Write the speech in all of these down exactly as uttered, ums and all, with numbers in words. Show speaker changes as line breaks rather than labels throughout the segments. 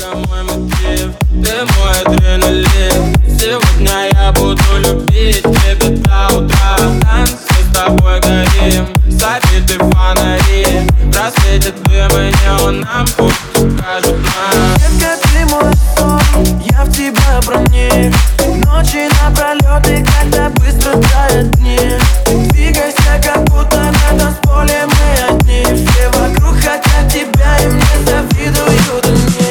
только мой мотив. Ты мой адреналин. Сегодня я буду любить тебя до утра. Танцы с тобой горим, забиты фонари. В рассвете дым и неоном путь покажут нам.
Детка, ты мой сон, я в тебя проник. Ночи напролет, и когда быстро тают дни. Двигайся, как будто на танцполе мы одни. Все вокруг хотят тебя, и мне завидуют они.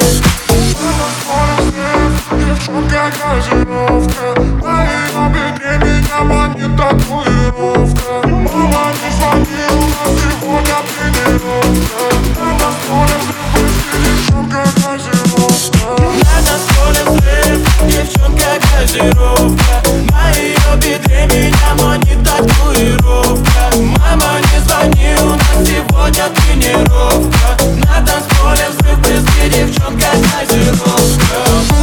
Девчонка газировка, на ее бедре меня манит татуировка. Мама, не звони, у нас сегодня тренировка. На танцполе взрыв, девчонка газировка.
На танцполе взрыв, девчонка газировка. На ее бедре меня манит татуировка. Мама, не звони, у нас сегодня тренировка. На танцполе взрыв, близкий, девчонка газировка.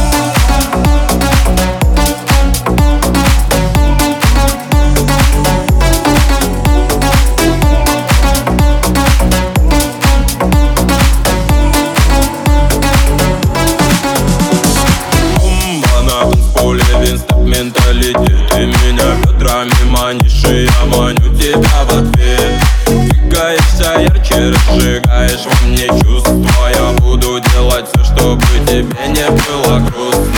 Менталитет, ты меня бедрами манишь, и я маню тебя в ответ. Двигаешься ярче, разжигаешь во мне чувства. Я буду делать все, чтобы тебе не было грустно.